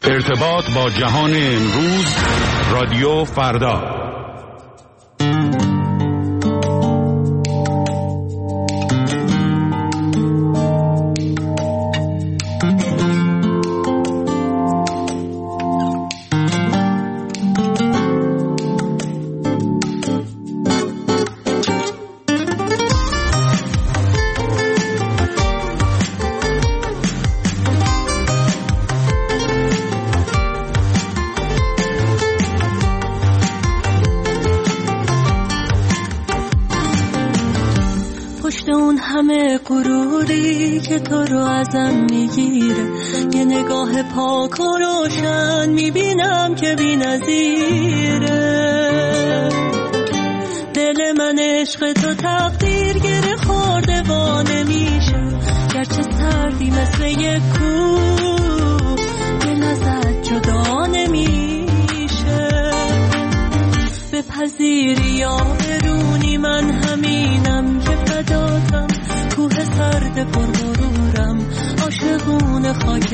ارتباط با جهان امروز، رادیو فردا. که تو رو ازم میگیره، یه نگاه پاک و روشن میبینم که بی‌نظیره. دل من عشق تو تقدیر گره خورده و نمیشه، گرچه سردی مثل یک کوه دل ازت جدا نمیشه. بپذیری یا برونی من همینم که فداتم، کوه سرد پرغرورم عاشقون خاک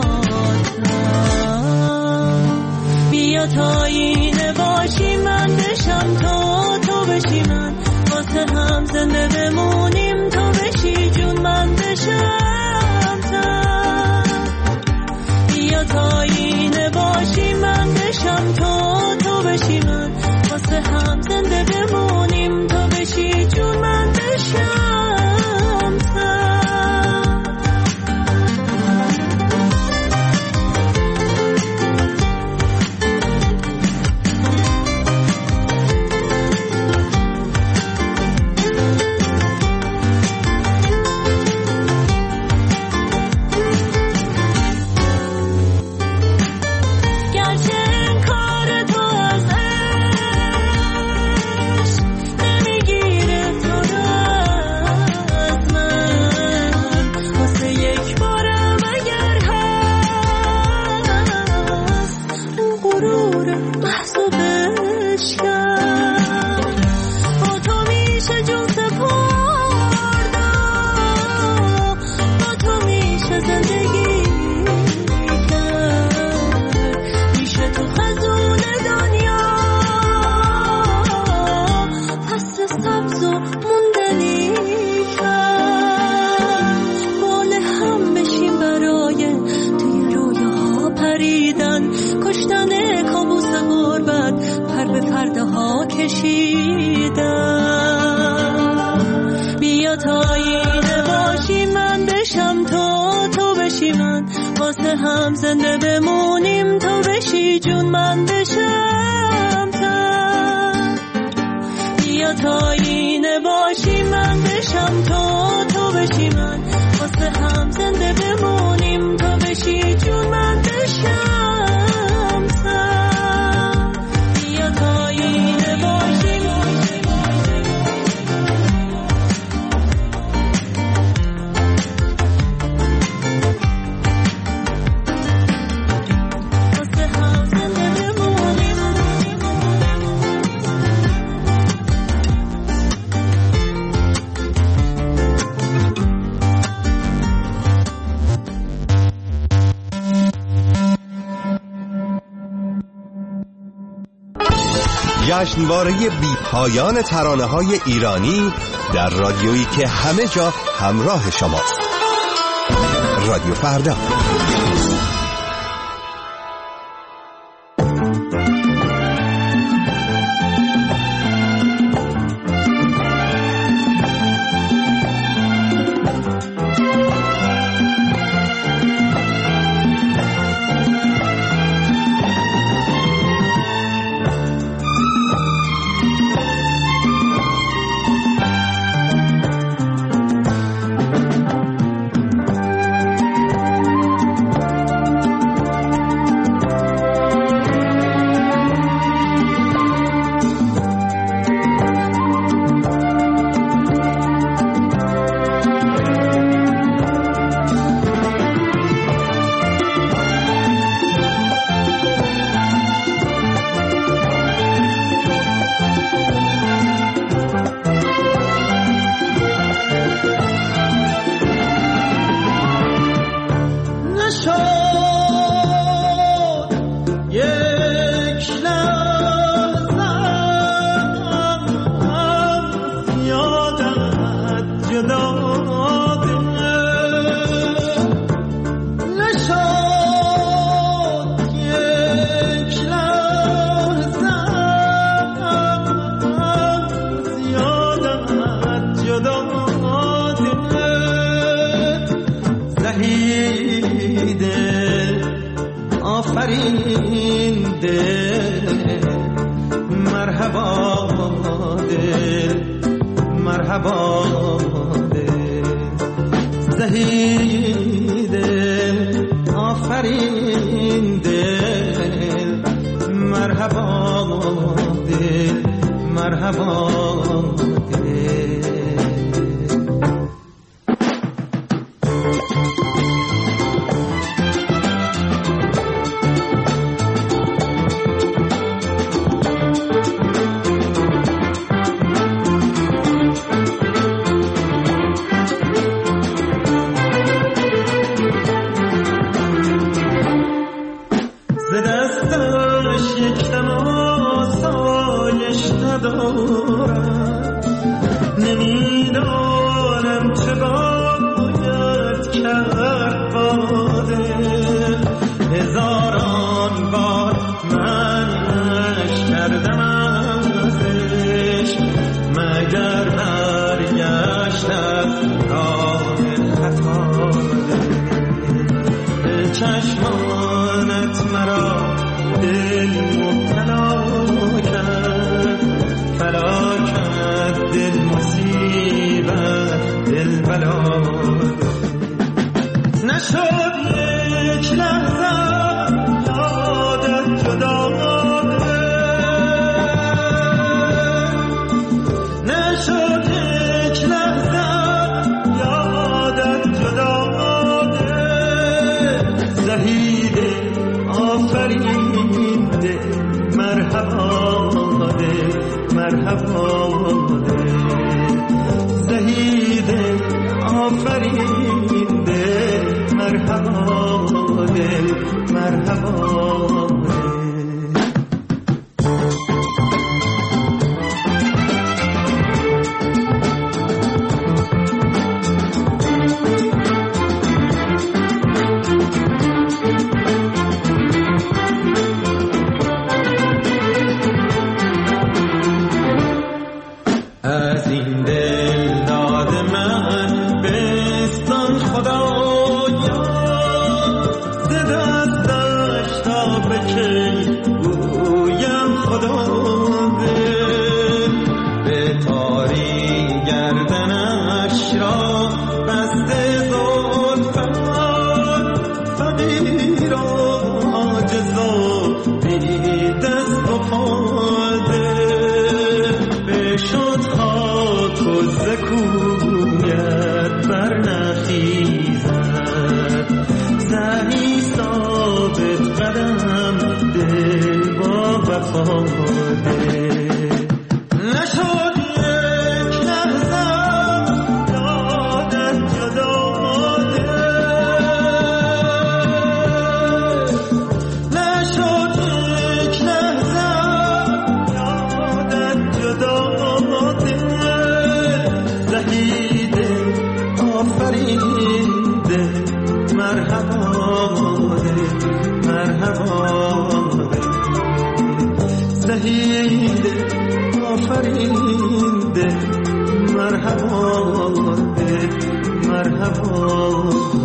پاتم. بیا تا اینه باشی من بشم تو بشی من، واسه هم زنده بمونیم تو بشی جون من بشم تن. بیا تا اینه باشی من بشم تو بشی من، واسه هم زنده بمونیم تو بشی جون من بشم. بیا تا اینه باشی من بشم تو بشی من، واسه هم زنده بمونیم تو بشی جون من بشم تن. بیا تا اینه باشی من بشم تو بشی من، واسه هم زنده بمونیم تو بشی جون من بشم تن. بیا تا اینه باشی جشنواره بی پایان ترانه‌های ایرانی در رادیویی که همه جا همراه شماست. رادیو فردا. آفرین دل مرحبا دل مرحبا دل زهیر دل آفرین دل مرحبا دل مرحبا نمیدانم چه باید کرد با دل هزاران بار منش کردم ازش مگر برگشت از راه خطا دل چشمانت مرا دل مبتلا کرد فلاکت دل مصیبت دل بلا نشد یک لحظه یادت جدا نشد یک لحظه یادت جدا زهید آفرین دل مرحبا دل مرحبا زهید آفرین دل مرحبا دل مرحبا از این دل داد من بستان خدایا ز دستش تا به کی گویم خدا دل به تاری گردنش را بسته زلفت فقیر و عاجز و بی دست و پا شد خاک و زکویت بر نخیزد زهی ثابت قدم دل با وفا دل نشد یک لحظه یادت جدا نشد یک لحظه یادت جدا زهید آفرین دل مرحبا دل مرحبا زهید آفرین دل مرحبا دل مرحبا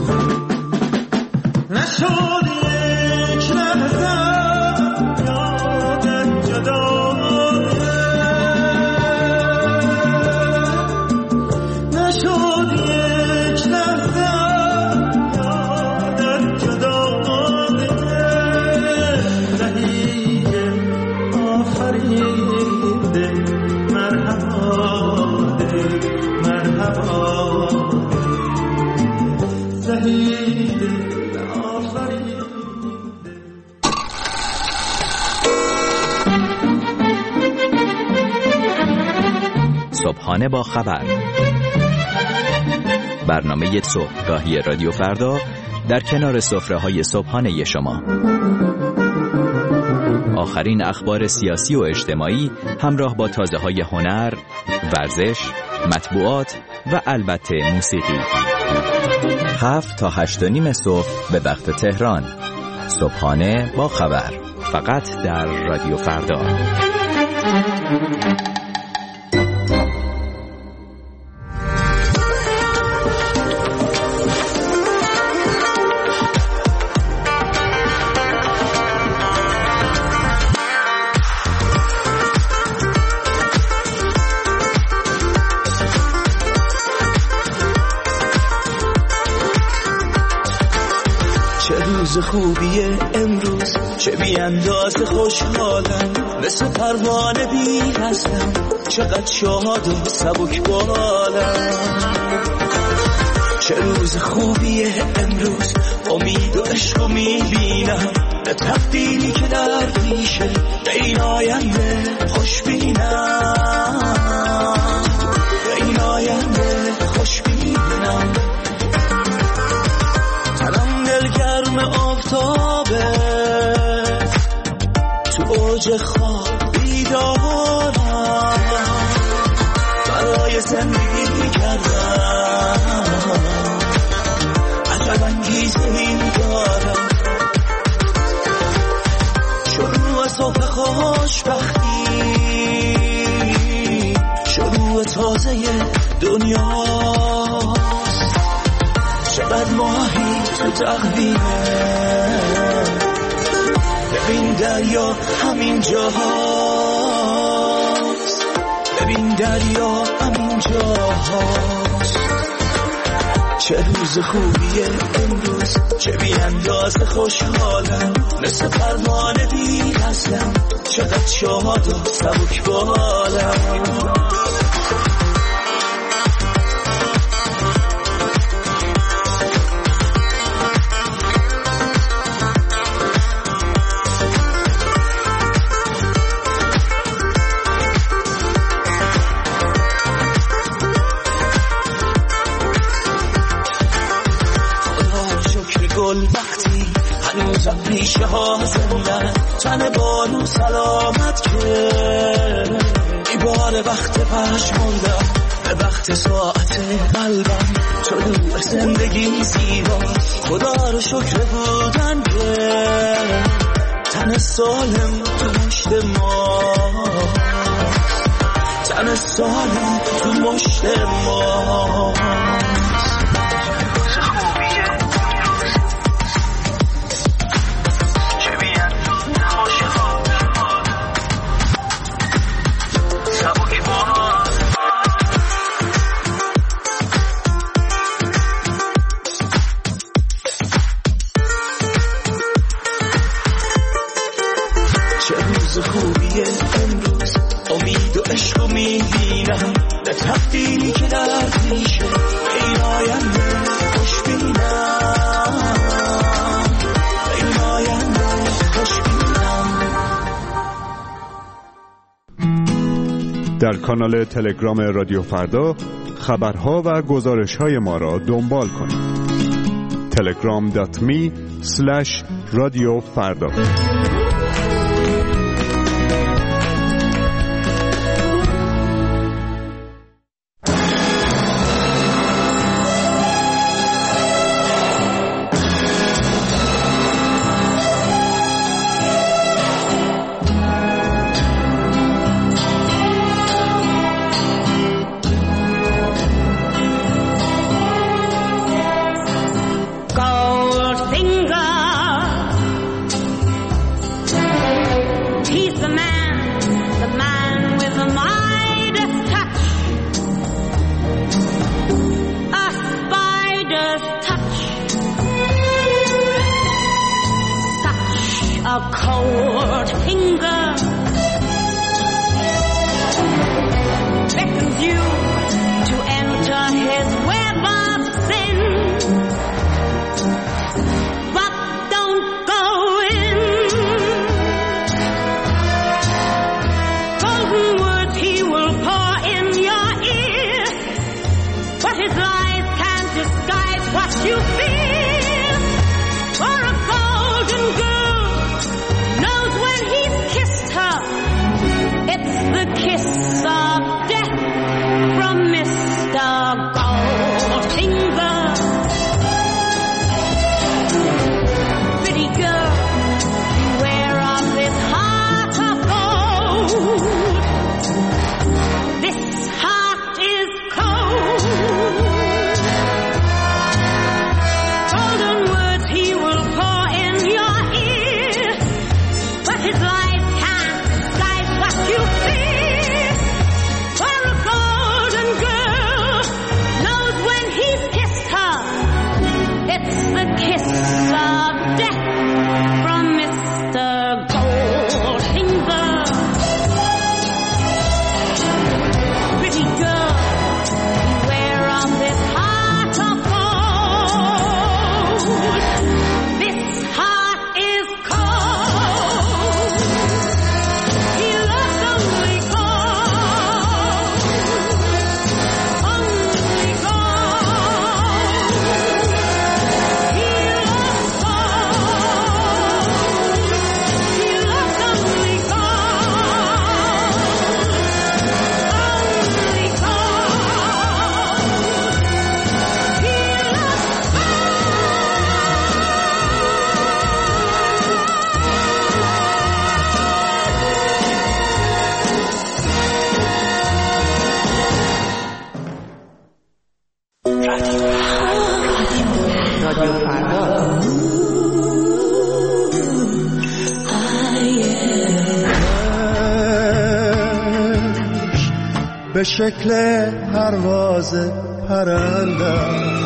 نشد یک لحظه یادت جدا صبحانه با خبر، برنامه صبحگاهی رادیو فردا در کنار سفره‌های صبحانه شما. آخرین اخبار سیاسی و اجتماعی همراه با تازه‌های هنر، ورزش، مطبوعات و البته موسیقی. 7 تا 8:30 صبح به وقت تهران. صبحانه با خبر، فقط در رادیو فردا. خوبی امروز چه بی اندازه خوشحالم، مثل پروانه بی هستم، چقدر شاد و سبک بالم. چه روز خوبی امروز، امید و عشق رو میبینم، به تقدیری که در پیشه به این آینده خوش بینم، به این آینده خوش بینم. تنم دلگرم آفتابه، تو اوج خواب بیدارم، برای زندگی کردم عجب انگیزه‌ای دارم. شروع صبح خوشبختی، شروع تازه دنیاست، چقدر ماهی تو تقویمه، ببین دریا همین جاهاست، ببین دریا همین جاهاست. چه روز خوبیه امروز، چه بی اندازه خوشحالم، مثل پروانه بی هستم، چقدر شاد و سبک بالم. وقتی هنوزم ریشه ها زندن، تن بارو سلامت کرد، ای بار وقت پشمردم به وقت ساعت قلبم، طلوع زندگی زیبا، خدا رو شکر بودن که تن سالم تو مشت ما، تن سالم تو مشت ما. چه روز خوبیه امروز، امید و عشق رو میبینم، به تقدیری که در پیشه به این آینده خوش بینم، به این آینده خوش بینم. در کانال تلگرام رادیو فردا خبرها و گزارش‌های ما را دنبال کنید. telegram.me/رادیو فردا. به شکل پرواز پرنده.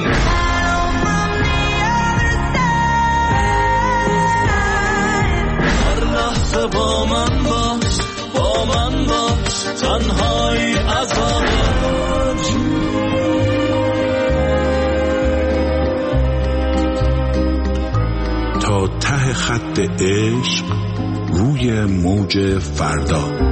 هر لحظه با من باش، با من باش، تنهایی عذابم. تا ته خط عشق روی موج فردا.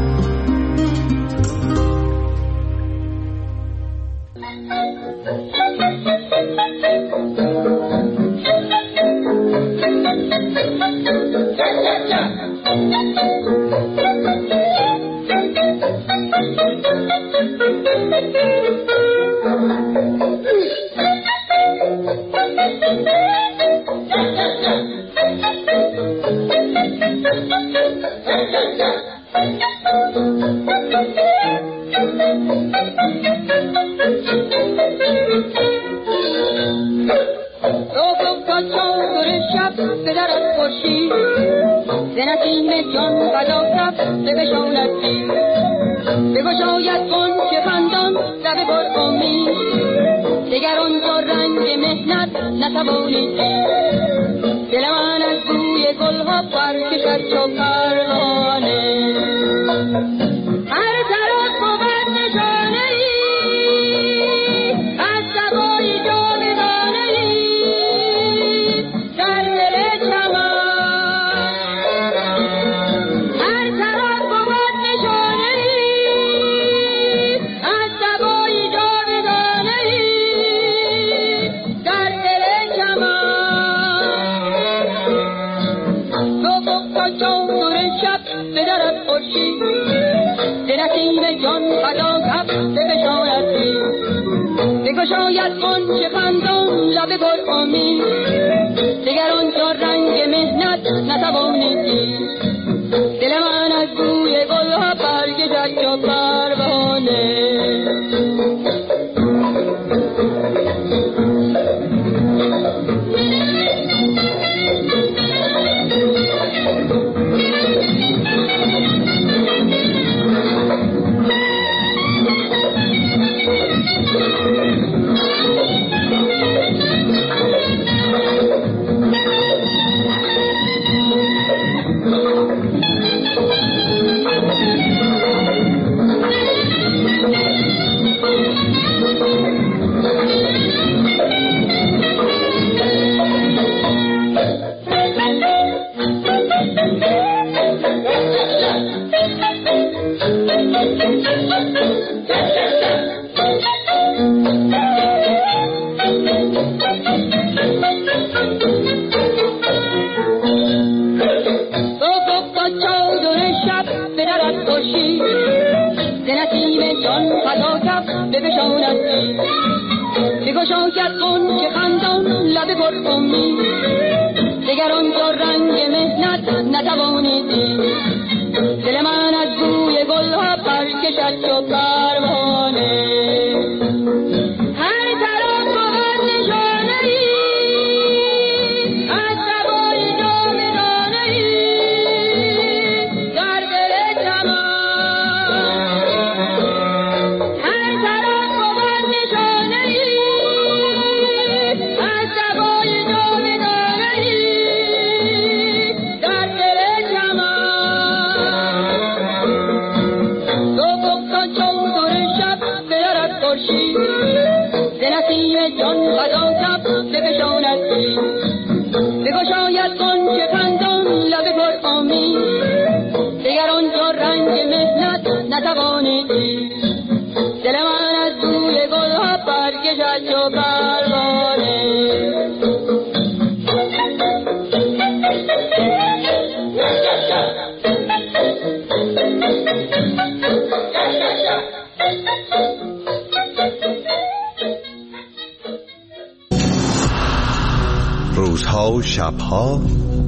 روزها و شبها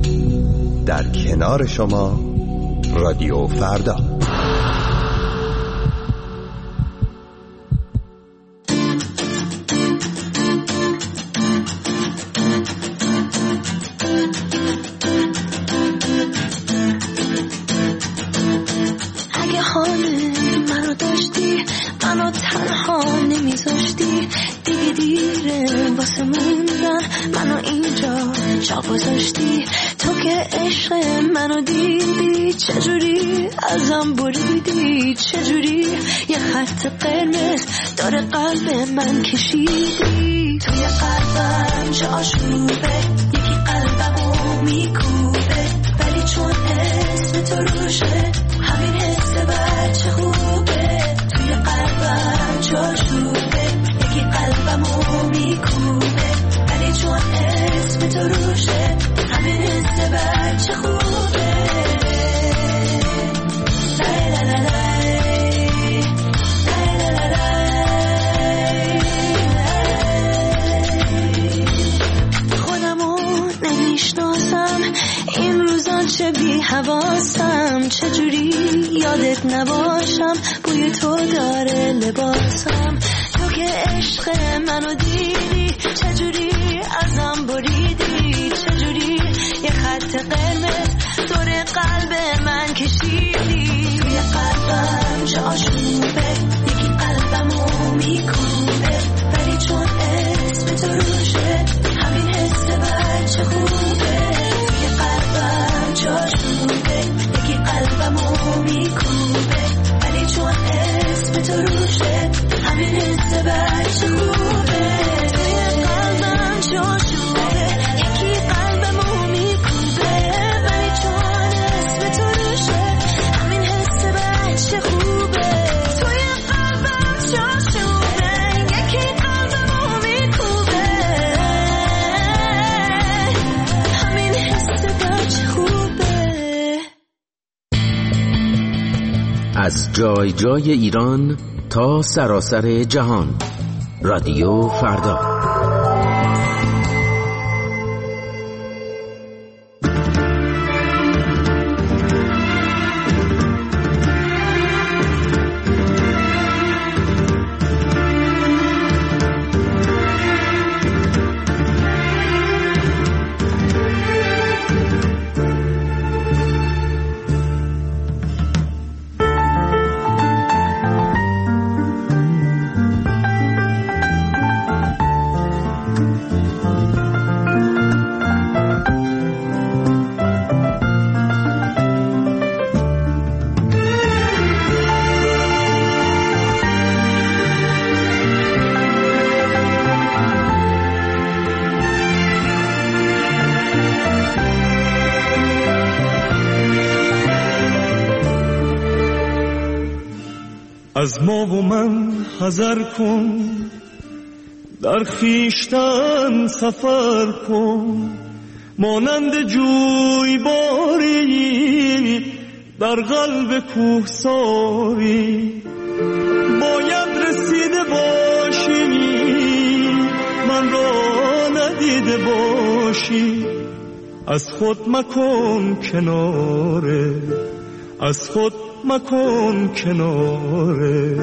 در کنار شما رادیو فردا. اگه حال منو داشتی منو عشق منو دیدی چجوری ازم بریدی، چجوری یه خط قرمز داره قلب من کشیدی. توی قلبم چه آشوبه، یکی قلبمو میکوبه، ولی چون اسم تو روشه همین حس بچه خوبه. توی قلبم چه آشوبه، یکی قلبمو میکوبه، ولی چون اسم تو روشه همین حس بچه خوبه. خودمو نمیشناسم این روزان، چه بی حواسم، چجوری یادت نباشم، بوی تو داره لباسم. تو که عشق منو دیدی چجوری ازم بریدی، چجوری یه خط قرمز دور قلب من کشیدی. توی قلبم چه آشوبه، یکی قلبمو میکوبه، ولی چون اسم تو روشه همین حس بچه خوبه. توی قلبم چه آشوبه، یکی قلبمو میکوبه، ولی چون اسم تو روشه همین حس بچه خوبه. توی قلبم چه آشوبه، یکی قلبمو میکوبه، ولی چون اسم تو روشه همین حس بچه خوبه. توی قلبم چه آشوبه، یکی قلبمو میکوبه، همین حس بچه خوبه. از جای جای ایران تا سراسر جهان، رادیو فردا. از ما و من حذر کن، در خیشتن سفر کن، مانند جویباری در قلب کوهساری. باید رسیده باشی من را ندیده باشی، از خود مکن کناره، از خود مکن کناره.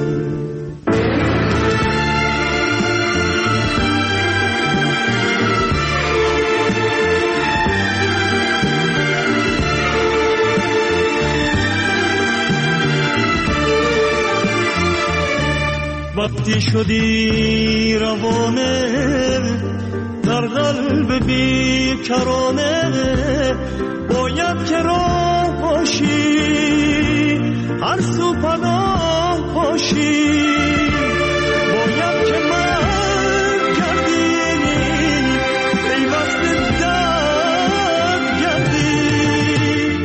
وقتی شدی روانه در قلب بیکرانه، باید که راه باشی هر سو پناه باشی. باید که من کردی پیوست درد گردی،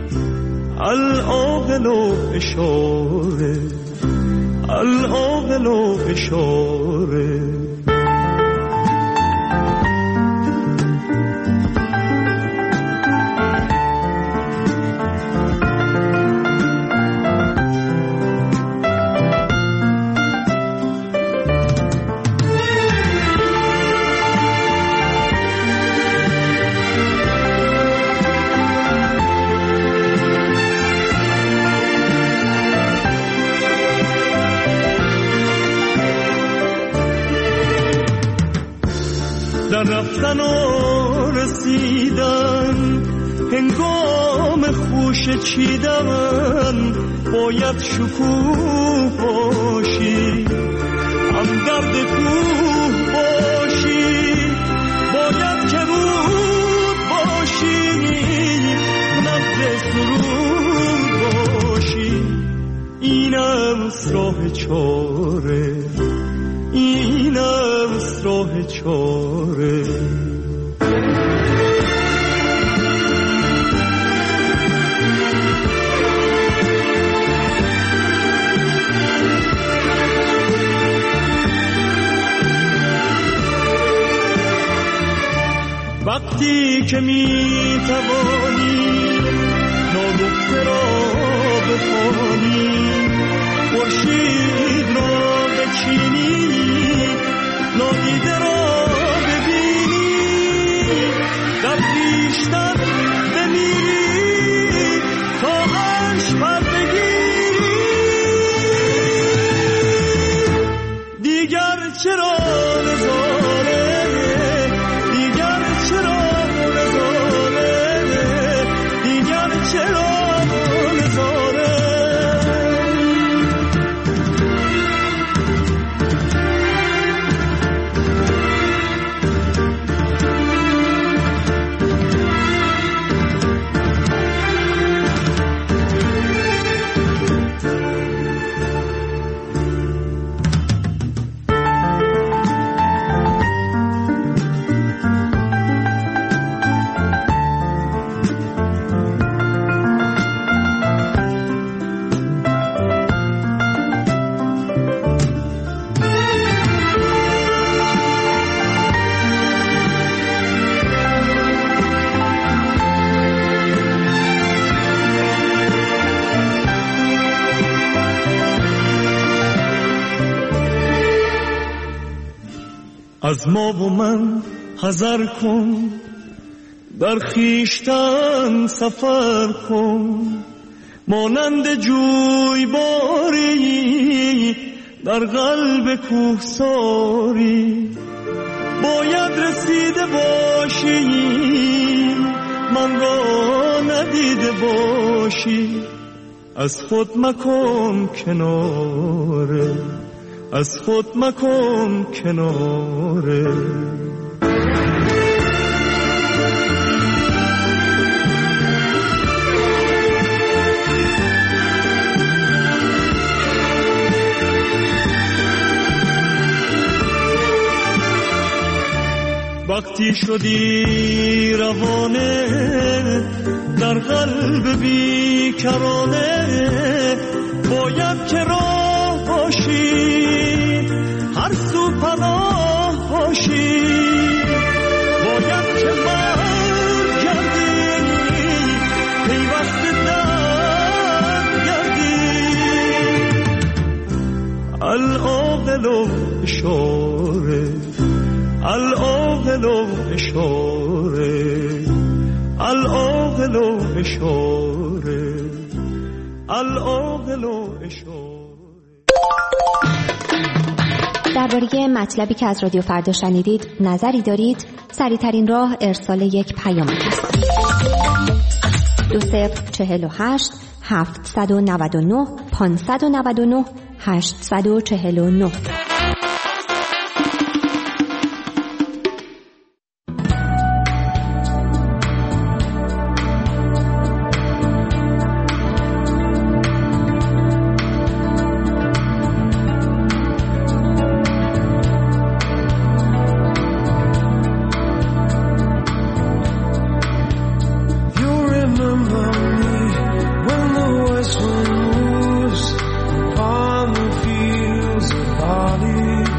العاقل و اشاره، العاقل و اشاره. در رفتن و رسیدن هنگام خوش چیدن، باید شکوه باشی هم درد کوه باشی. باید که رود باشی چاره، اینم راه چاره. وقتی که می توانی ناگفته را بخوانی، خورشید را بچینی، نادیده را ببینی، در خویشتن بمیری تا عشق پر بگیری، دیگر چرا نزاره، دیگر چرا نزاره، دیگر چرا نزاره. از ما و من حذر کن، در خویشتن سفر کن، مانند جویباری در قلب کوهساری. باید رسیده باشی من را ندیده باشی، از خود مکن کناره، از خود مکن کناره. وقتی شدی روانه در قلب بیکرانه، باید که راه باشی هر سو پناه باشی، باید که برگردی پیوسته در گردی. العاقل اشاره، العاقل اشاره، العاقل اشاره، العاقل اشاره. درباره مطلبی که از رادیو فردا شنیدید نظری دارید؟ سریع‌ترین راه ارسال یک پیام است. 2048 799 599 849. On the fields of barley,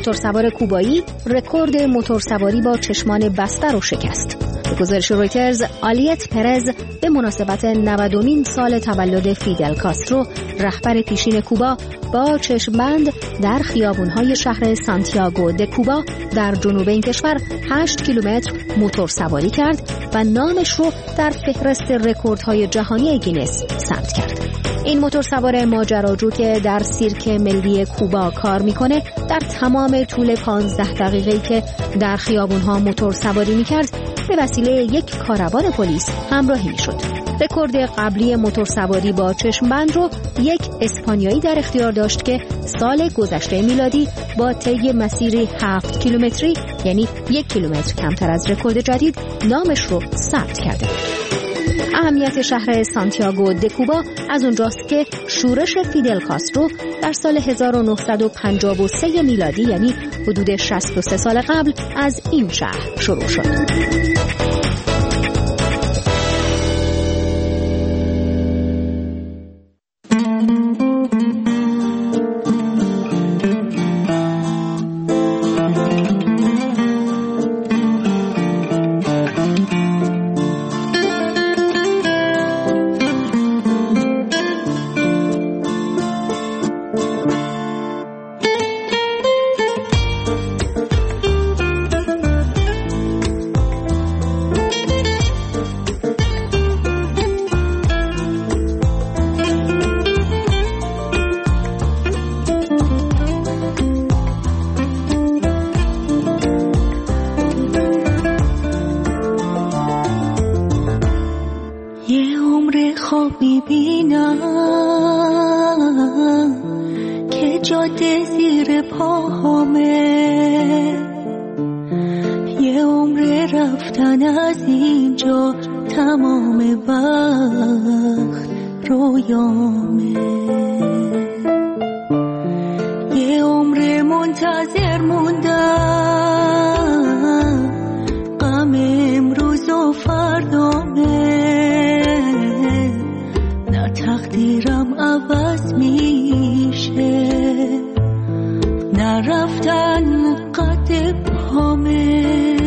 موتورسوار کوبایی رکورد موتورسواری با چشمان بسته رو شکست. به گزارش رویترز، آلیت پرز به مناسبت 90مین سال تولد فیدل کاسترو، رهبر پیشین کوبا، با چشمبند در خیابان‌های شهر سانتیاگو د کوبا در جنوب این کشور 8 کیلومتر موتورسواری کرد و نامش رو در فهرست رکوردهای جهانی گینس ثبت کرد. این موتورسوار ماجراجو که در سیرک ملی کوبا کار میکنه، در تمام طول 15 دقیقه‌ای که در خیابان‌ها موتورسواری میکرد به وسیله یک کاروان پلیس همراهی میشد. رکورد قبلی موتورسواری با چشمبند رو یک اسپانیایی در اختیار داشت که سال گذشته میلادی با طی مسیری 7 کیلومتری، یعنی 1 کیلومتر کمتر از رکورد جدید، نامش رو ثبت کرده. اهمیت شهر سانتیاگو د کوبا از اونجاست که شورش فیدل کاسترو در سال 1953 میلادی، یعنی حدود 63 سال قبل، از این شهر شروع شد. که جاده زیر پاهامه، یه عمر رفتن از اینجا، تمام وقت رویامه، یه عمر منتظر موندم، غم امروز و فردامه، نه تقدیرم عوض میشه، نه رفتن قد پامه،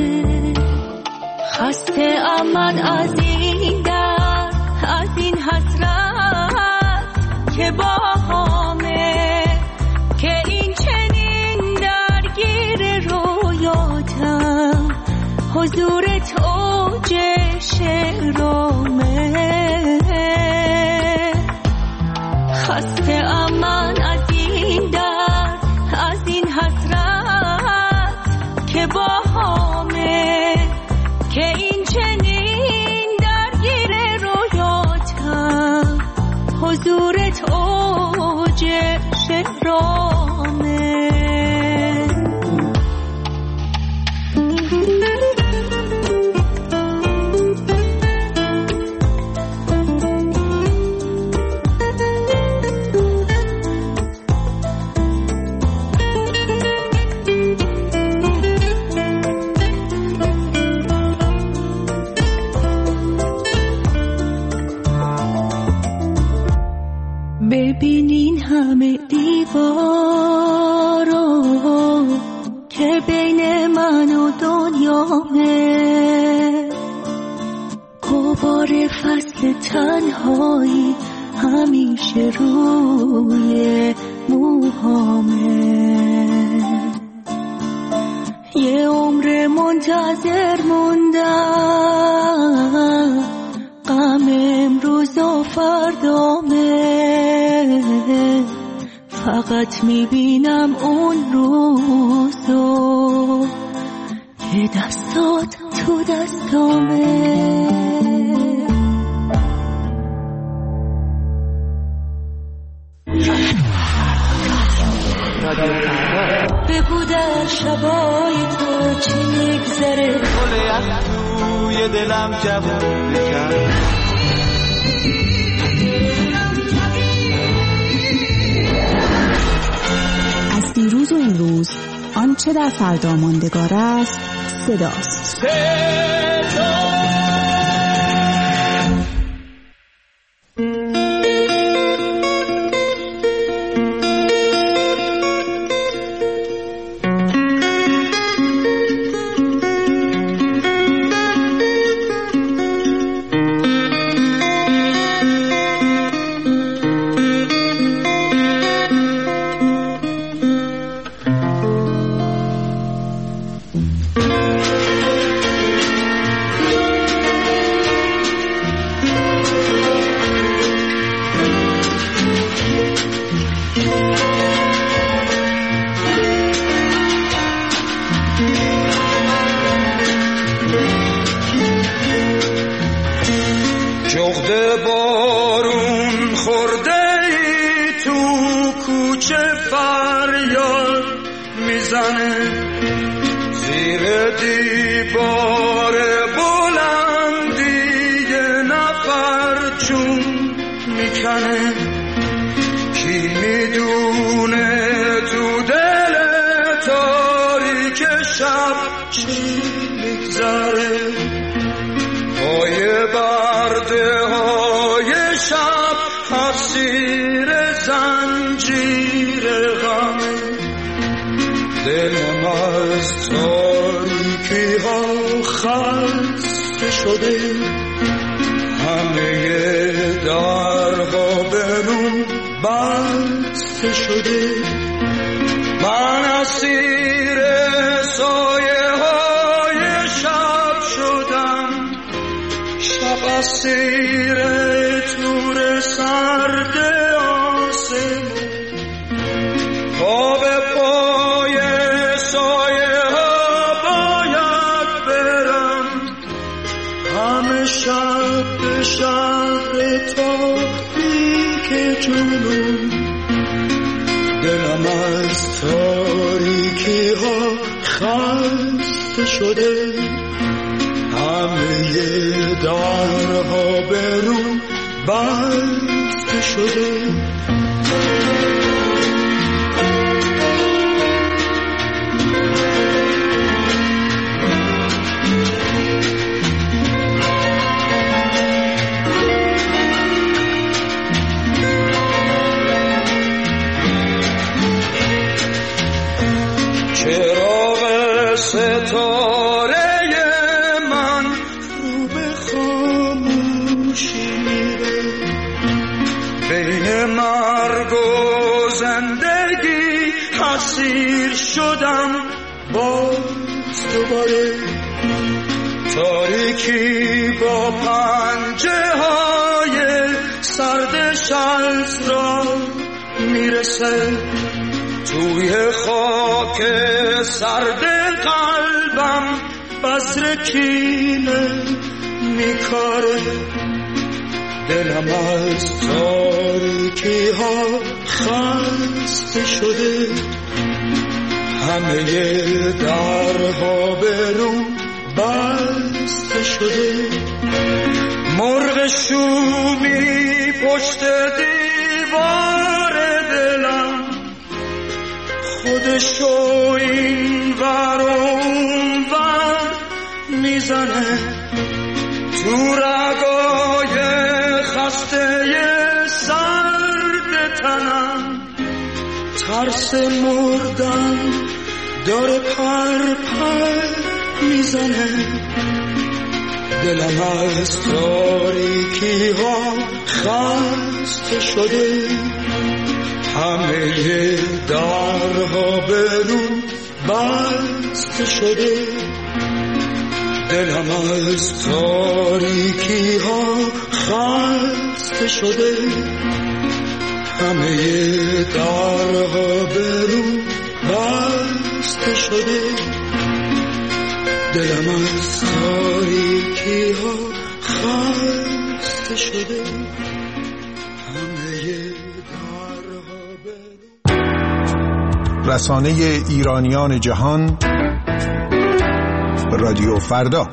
خسته من از این درد، از این حسرت که باهامه، که این چنین درگیر رویاتم، حضورت اوج شعرامه، خسته من از این درد، از این حسرت که باهامه، که این چنین درگیر رویاتم، حضورت اوج شهرامه. ببینین همه دیوارو که بین من و دنیامه، غبار فصل تنهایی همیشه روی موهامه، یه عمر منتظر موندم، غم امروز و فردامه، فقط میبینم اون روزو که دستات تو دستامه. بگو در شبای تو چی میگذره، گل یخ توی دلم جوون بکن، از دیروز و امروز آنچه در فردا ماندگار است صداست. جغد بارون خورده ای تو کوچه فریاد میزنه، زیر دیوار بلندی یه نفر جون میکنه. کی میدونه تو دل تاریک شب چی میگذره، پای برده های شب اسیر زنجیر غمه. دلم از تاریکی ها خسته شده، همه درها به روم بسته شده. من اسیر سایه های شب شدم، شب اسیر تور سرد آسمان. پا به پای سایه ها باید برم، همه شب به شهر تاریک جنون. دلم از تاریکی ها خسته شده، همه درها به رو بسته شده. چراغ ستاره من رو به خاموشی میره، بین مرگ و زندگی اسیر شدم باز دوباره. تاریکی با پنجه های سرد شمس را میرسه، توی خاک سرد قلبم بذر کینه میکاره. دلم از تاریکی ها خسته شده، همه درها به رو بسته شده. مرغ شومی پشت دیوار دلم، خودشو این ور اون ور میزنه. تو رگای خسته سرد تنم ترس مردن داره پر پر میزنه. دلم از تاریکی ها خسته شده، همه درها به رو بسته شده. دلم از تاریکی ها خسته شده، همه درها به رو بسته شده. دلم از تاریکی ها خسته شده، همه درها به رو. رسانه ایرانیان جهان، رادیو فردا.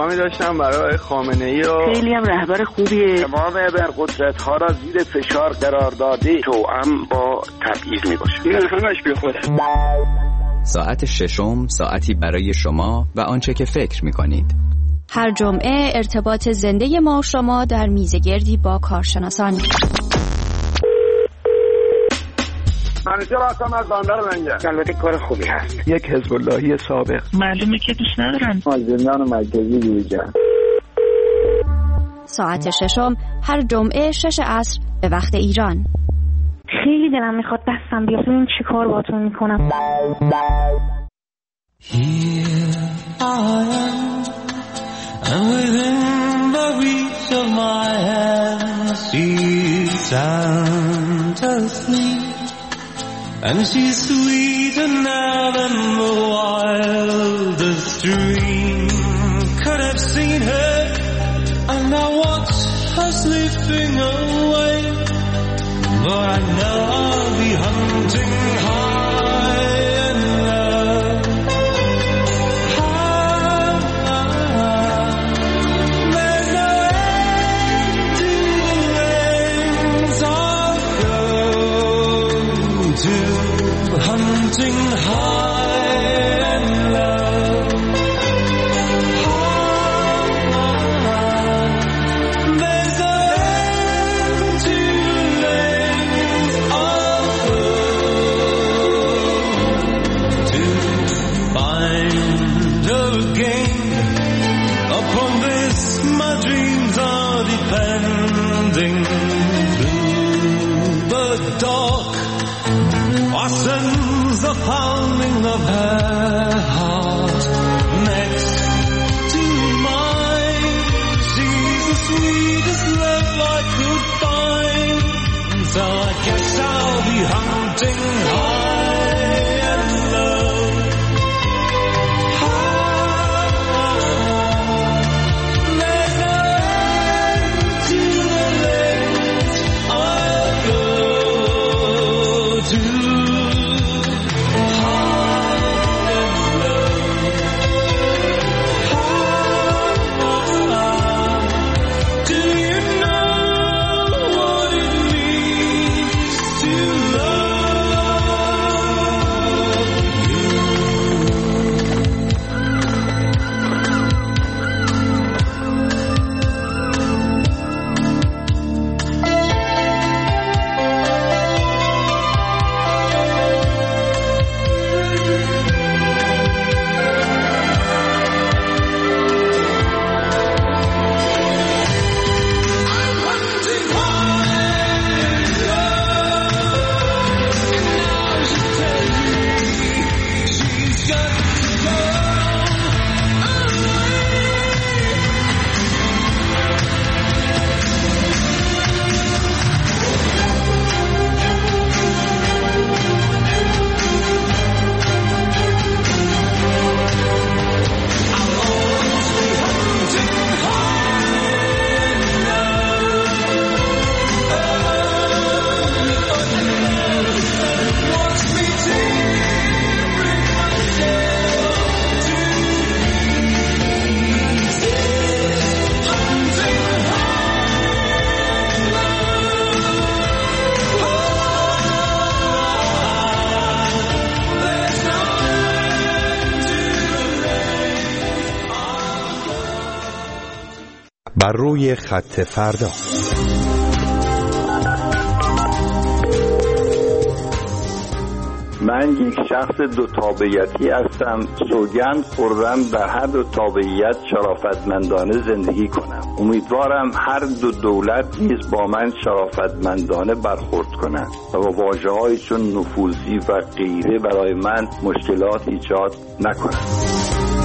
پیغامی داشتم برای خامنه‌ای و خیلی هم رهبر خوبیه. تمام ابرقدرت‌ها را زیر فشار قرار داده توأم با تبعیض میباشه. این همش بی خوده. ساعت ششم ساعتی برای شما و آنچه که فکر می‌کنید. هر جمعه ارتباط زنده ما و شما در میزگردی با کارشناسان. منیجر هستم از بندر منجر. البته کار خوبی هست. یک حزب اللهی سابق. معلومه که دوست ندارن. از زندان مرکزی بیرون. ساعت ششم هر جمعه 6 عصر به وقت ایران. خیلی دلم میخواد دستم بیاد ببین چی کار باهاتون میکنم. And within the reach of my hand she's sound asleep, and she's sweeter now than the wildest dream could have seen her. And I watch her slipping away, but I know I'll be hunting high and low. There's no end to the lengths I'll go to, hunting high and low. There's no end to the lengths I'll go to find her again. Upon this my dreams are depending. Through the dark I sense the pounding of her heart next to mine. She's the sweetest love I could find, so I guess I'll be hunting high and low. There's no end to the lengths I'll go to. Do you know what it means to love you? بر روی خط فردا. من یک شخص دو تابعیتی هستم. سوگند خوردم در هر دو تابعیت شرافتمندانه زندگی کنم. امیدوارم هر دو دولت نیز با من شرافتمندانه برخورد کنند و با واژه‌هایی چون نفوذی و غیره برای من مشکلات ایجاد نکنند.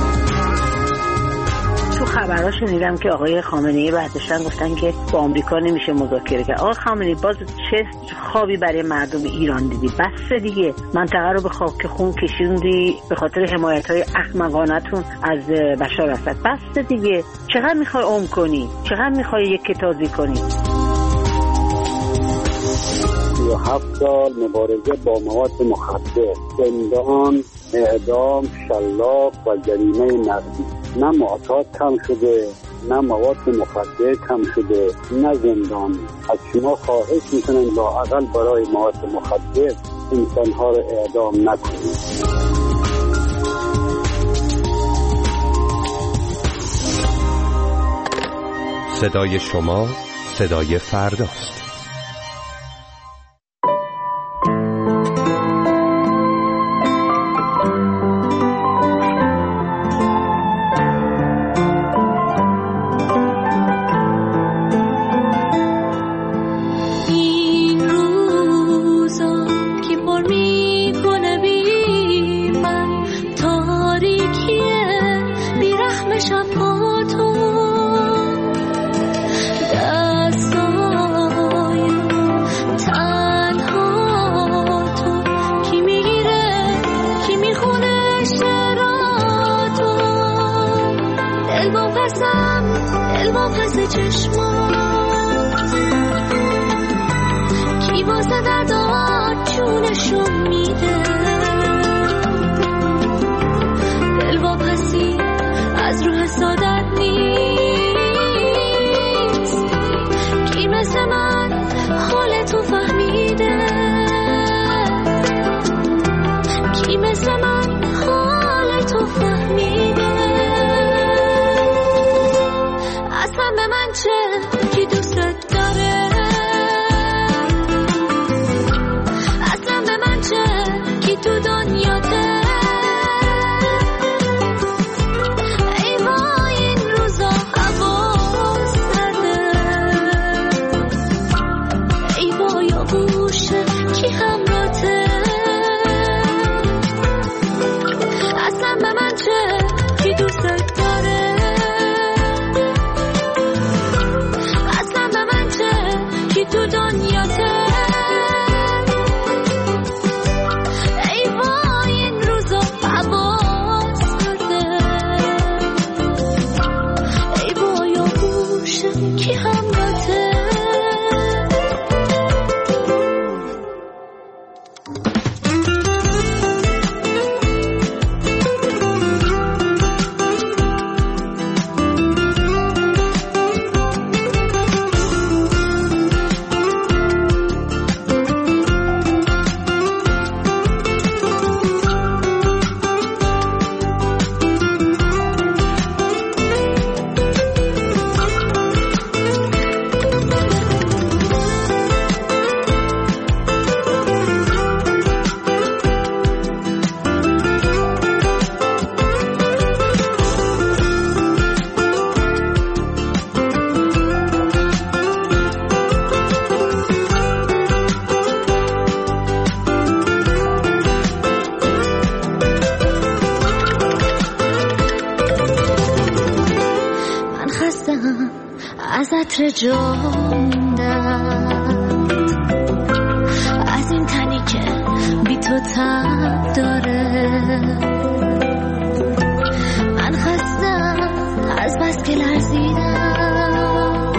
تو خبرها شنیدم که آقای خامنه‌ای بعدشن گفتن که با آمریکا نمیشه مذاکره کرد. آقای خامنه‌ای باز چه خوابی برای مردم ایران دیدی؟ بس دیگه، منطقه رو به خاک خون کشوندی به خاطر حمایت‌های احمقانه‌تون از بشار اسد. بس دیگه، چقدر میخوای عمر کنی؟ چقدر میخوای یک کتازی کنی؟ 37 سال مبارزه با مواد مخدر، زندان، اعدام، شلاق و جریمه نقدی. نه معتاد کم شده، نه مواد مخدر کم شده، نه زندان. از شما خواهش میکنم لااقل برای مواد مخدر انسانها رو اعدام نکنید. صدای شما صدای فرداست. از این تنی که بی تو تب داره، من خستم از بس که لرزیدم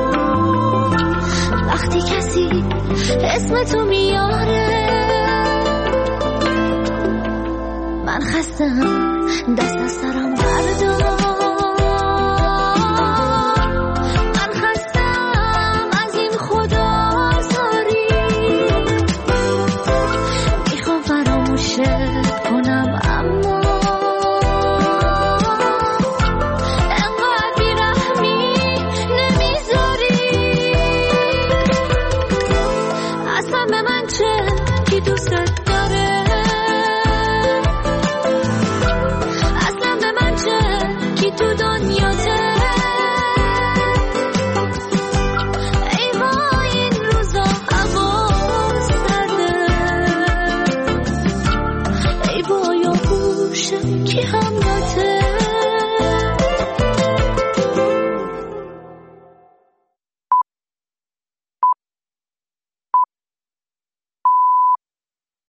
وقتی کسی اسم تو میاره. من خستم دست از سرم بردار